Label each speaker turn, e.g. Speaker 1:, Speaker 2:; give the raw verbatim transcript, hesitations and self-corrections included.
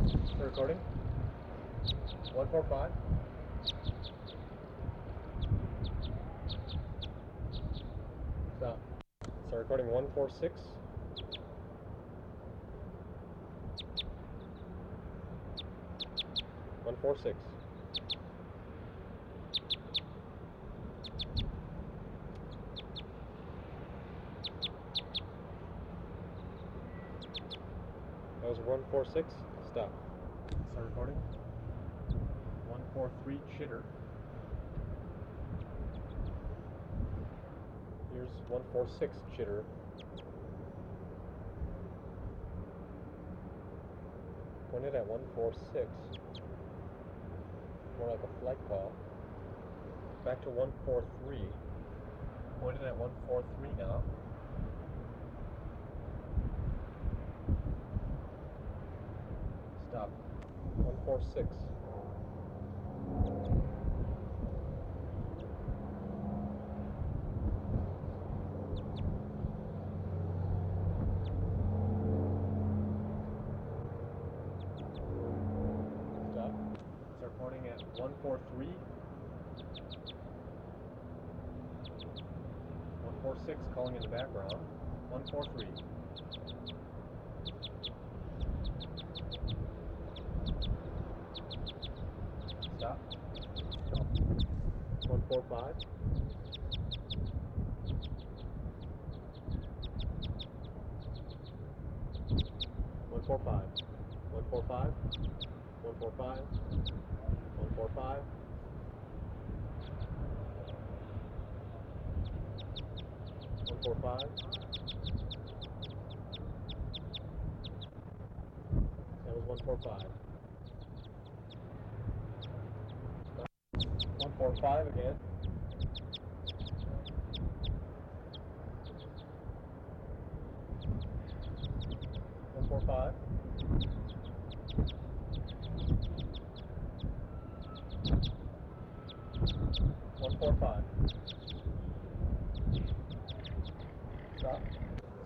Speaker 1: Recording. One four five. Stop. Start recording. One four six. One four six. That was one four six. Stop. Start recording. One four three chitter. Here's one four six chitter. Pointed at one four six. More like a flight call. Back to one four three. Pointed at one four three now. Stop. one four six. Stop. Start pointing at one four three. one four six calling in the background. one four three. Stop. one four five. one four five. one four five. one four five. one four five. one four five. That was one four five. one four five again. one four five. one four five. Stop.